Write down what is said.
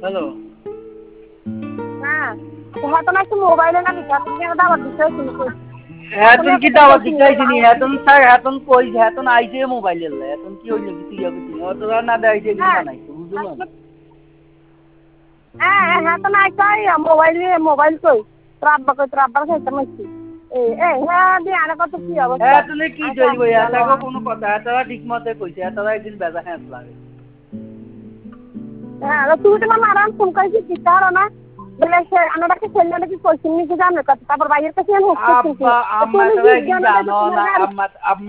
hello হ্যাঁ হয়তো না একটু মোবাইলে না দিতে তুমি একটা আবার দিতে শুনছো এখন কি দাওয়াত দিতাইছিনি এখন স্যার এখন কই এখন আইছে মোবাইলের লাই এখন কি হইলো কিছু ইয়া কিছু অতরা না দেইছে কি বানাইছে বুঝলাম হ্যাঁ হ্যাঁ তো না কই মোবাইল কই তোর আব্বা খাইতে মাইছি হ্যাঁ দিয়ে আনা কত কি অবস্থা হ্যাঁ তুমি কি কইব এটাকে কোনো কথা এটারা ঠিক মতে কইছে এটারা একদিন বেজা হ্যাঁ লাগে হ্যাঁ তুই তোমার মারান ফোন কইছিস কি তার না বলে সে আনাটাকে ছেলে নাকি কইছিস নি কি জানো তারপর বাইরের কাছে আমি হচ্ছে আব্বা আম্মা তারা কি জানো না আম্মা